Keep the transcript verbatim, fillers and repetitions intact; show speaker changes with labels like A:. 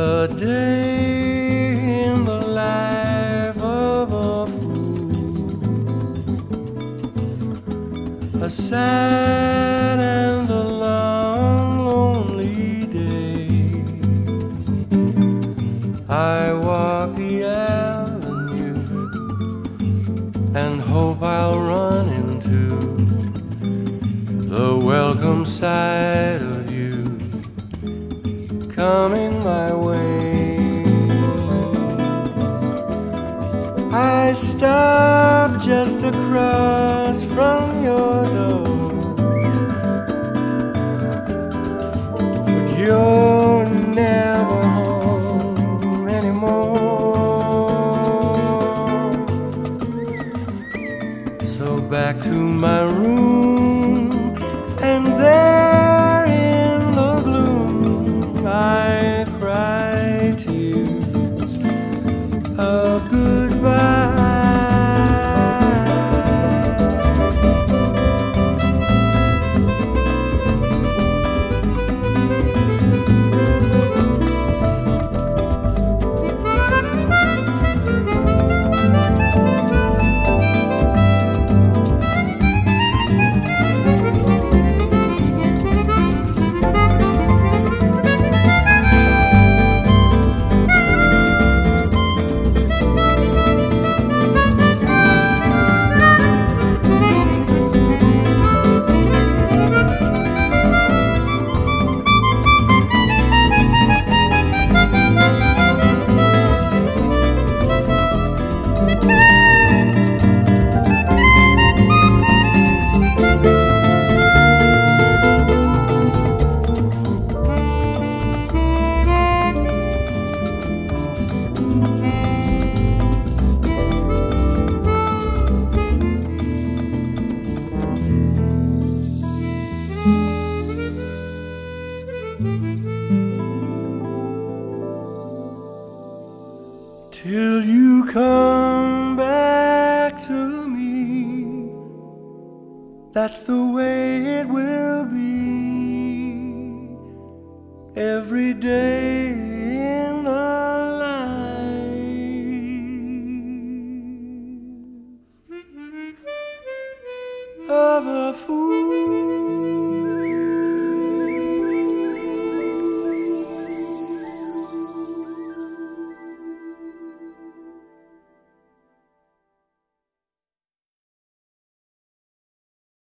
A: A day in the life of a fool, a sad and a long, lonely day. I walk the avenue and hope I'll run into the welcome sight of you coming my way. I stop just across from your door, but you're never home anymore. So back to my room, and there in the gloom I cry tears of goodbye. Till you come back to me, that's the way it will be every day in the life of a fool.